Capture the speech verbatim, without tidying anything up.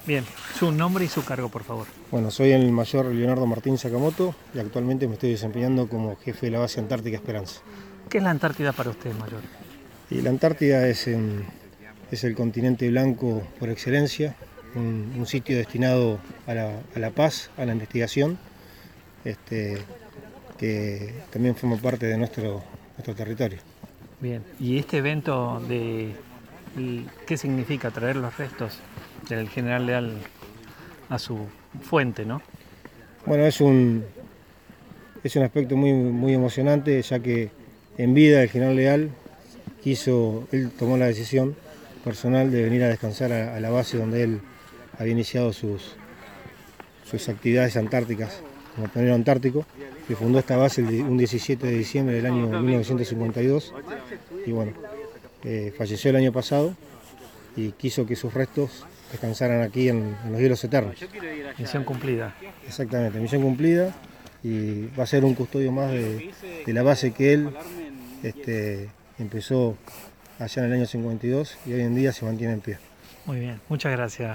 Bien, su nombre y su cargo, por favor. Bueno, soy el mayor Leonardo Martín Sakamoto y actualmente me estoy desempeñando como jefe de la base Antártica Esperanza. ¿Qué es la Antártida para usted, mayor? Y la Antártida es, em, es el continente blanco por excelencia, un, un sitio destinado a la, a la paz, a la investigación, este, que también forma parte de nuestro, nuestro territorio. Bien, y este evento de ¿qué significa traer los restos del general Leal a su fuente, no? Bueno, es un, es un aspecto muy, muy emocionante, ya que en vida el general Leal quiso, él tomó la decisión personal de venir a descansar a, a la base donde él había iniciado sus, sus actividades antárticas como pionero antártico, que fundó esta base el, un diecisiete de diciembre del año mil novecientos cincuenta y dos y bueno, eh, falleció el año pasado y quiso que sus restos descansaran aquí en, en los hielos eternos. Misión cumplida. Exactamente, misión cumplida, y va a ser un custodio más de, de la base que él este, empezó allá en el año cincuenta y dos y hoy en día se mantiene en pie. Muy bien, muchas gracias.